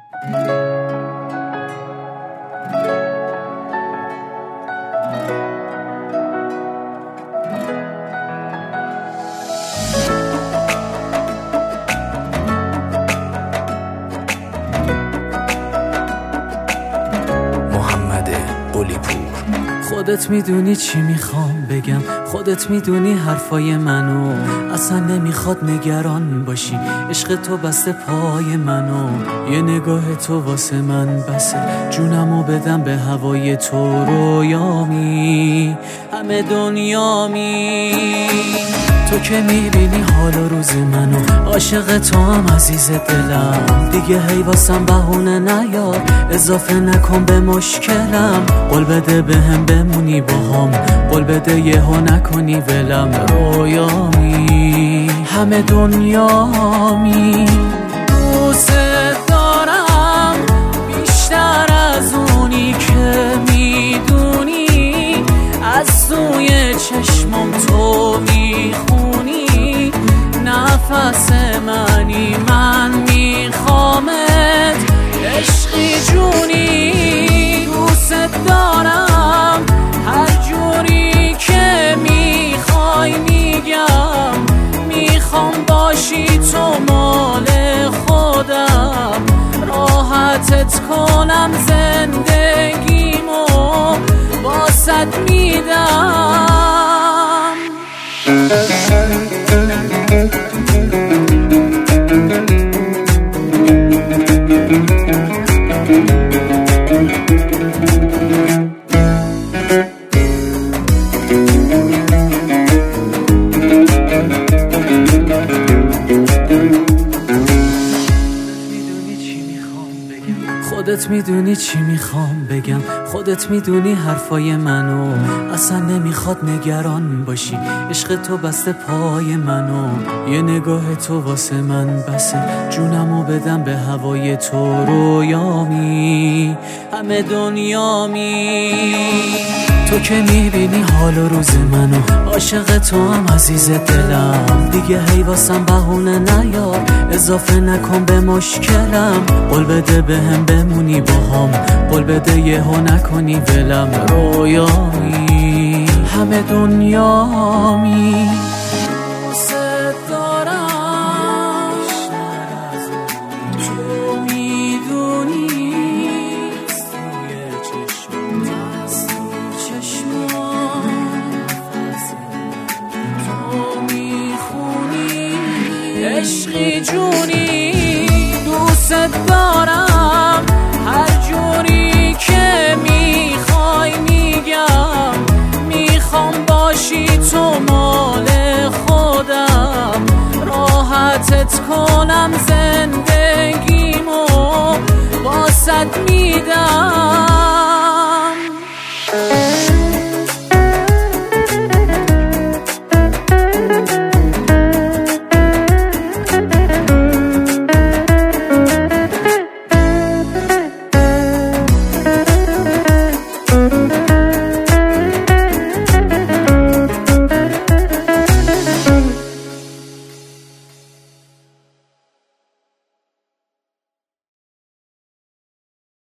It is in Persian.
خودت میدونی چی میخوام بگم، خودت میدونی حرفای منو، اصلا نمیخواد نگران باشی، عشق تو بسته پای منو، یه نگاه تو واسه من بسه، جونمو بدم به هوای تو، رویامی همه دنیامی، تو که میبینی حال و روز منو، عاشق تو هم عزیز دلم، دیگه هی واسم بهونه نیار، اضافه نکن به مشکلم، قول بده بهم بمونی باهام، قول بده یهو نکنی ولم، رویامی همه دنیامی، دوست دارم بیشتر از اونی که میدونی، از توی چشمم تو میخونی، نفس منی من میخوامت، عشقی جونی، دوست دارم هر جوری که میخوای میگم، میخوام باشی تو مال خودم، راحتت کنم زندگیمو واسط میدم. خودت میدونی چی میخوام بگم، خودت میدونی حرفای منو، اصلا نمیخواد نگران باشی، عشق تو بسته پای منو، یه نگاه تو واسه من بسه، جونمو بدم به هوای تو، رویامی همه دنیامی، تو که میبینی حال و روز منو، عاشق تو هم عزیز دلم، دیگه هی واسم بهونه نیار، اضافه نکن به مشکلم، قول بده بهم بمونی باهام، قول بده یهو نکنی ولم، رویامی همه دنیامی، دوست دارم تو میدونی، عشقی جونی، دوست دارم هر جوری که میخوای میگم، میخوام باشی تو مال خودم، راحتت کنم زندگیمو واسط میدم.